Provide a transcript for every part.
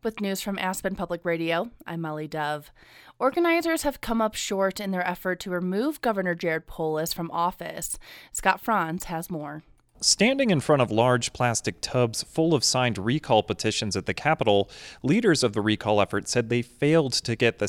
with news from Aspen Public Radio. I'm Molly Dove. Organizers have come up short in their effort to remove Governor Jared Polis from office. Scott Franz has more. Standing in front of large plastic tubs full of signed recall petitions at the Capitol, leaders of the recall effort said they failed to get the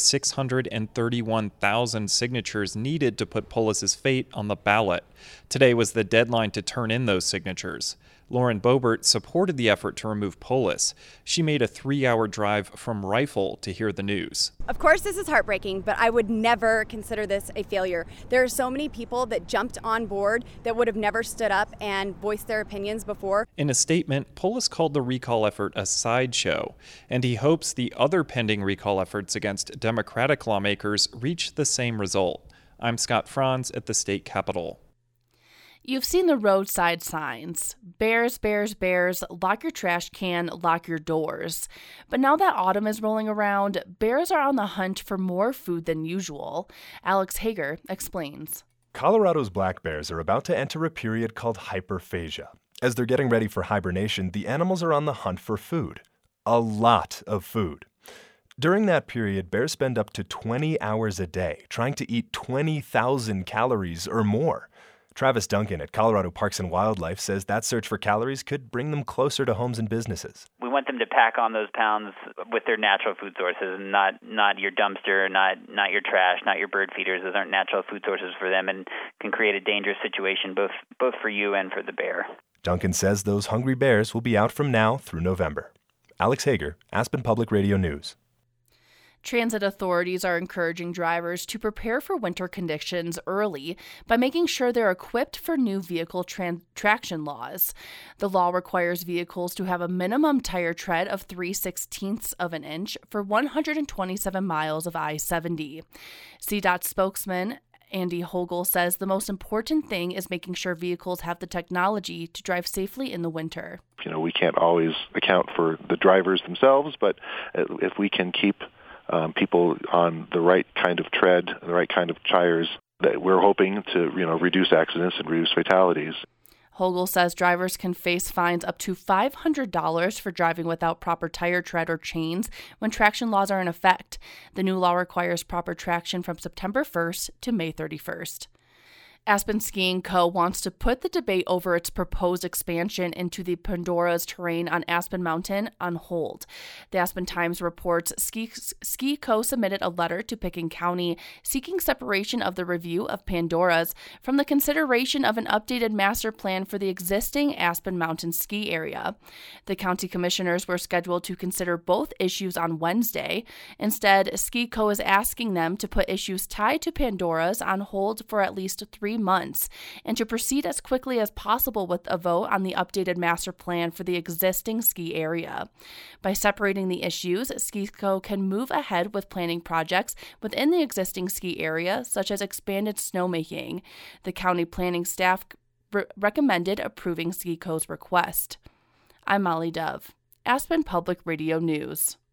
631,000 signatures needed to put Polis's fate on the ballot. Today was the deadline to turn in those signatures. Lauren Boebert supported the effort to remove Polis. She made a 3-hour drive from Rifle to hear the news. Of course, this is heartbreaking, but I would never consider this a failure. There are so many people that jumped on board that would have never stood up and voiced their opinions before. In a statement, Polis called the recall effort a sideshow, and he hopes the other pending recall efforts against Democratic lawmakers reach the same result. I'm Scott Franz at the state capitol. You've seen the roadside signs. Bears, bears, bears, lock your trash can, lock your doors. But now that autumn is rolling around, bears are on the hunt for more food than usual. Alex Hager explains. Colorado's black bears are about to enter a period called hyperphagia. As they're getting ready for hibernation, the animals are on the hunt for food. A lot of food. During that period, bears spend up to 20 hours a day trying to eat 20,000 calories or more. Travis Duncan at Colorado Parks and Wildlife says that search for calories could bring them closer to homes and businesses. We want them to pack on those pounds with their natural food sources, and not your dumpster, not your trash, not your bird feeders. Those aren't natural food sources for them and can create a dangerous situation both for you and for the bear. Duncan says those hungry bears will be out from now through November. Alex Hager, Aspen Public Radio News. Transit authorities are encouraging drivers to prepare for winter conditions early by making sure they're equipped for new vehicle traction laws. The law requires vehicles to have a minimum tire tread of 3/16 of an inch for 127 miles of I-70. CDOT spokesman Andy Hogel says the most important thing is making sure vehicles have the technology to drive safely in the winter. We can't always account for the drivers themselves, but if we can keep people on the right kind of tread, the right kind of tires, that we're hoping to, reduce accidents and reduce fatalities. Hogel says drivers can face fines up to $500 for driving without proper tire tread or chains when traction laws are in effect. The new law requires proper traction from September 1st to May 31st. Aspen Skiing Co. wants to put the debate over its proposed expansion into the Pandora's terrain on Aspen Mountain on hold. The Aspen Times reports Ski Co. submitted a letter to Picken County seeking separation of the review of Pandora's from the consideration of an updated master plan for the existing Aspen Mountain ski area. The county commissioners were scheduled to consider both issues on Wednesday. Instead, Ski Co. is asking them to put issues tied to Pandora's on hold for at least 3 months and to proceed as quickly as possible with a vote on the updated master plan for the existing ski area. By separating the issues, SkiCo can move ahead with planning projects within the existing ski area, such as expanded snowmaking. The county planning staff recommended approving SkiCo's request. I'm Molly Dove, Aspen Public Radio News.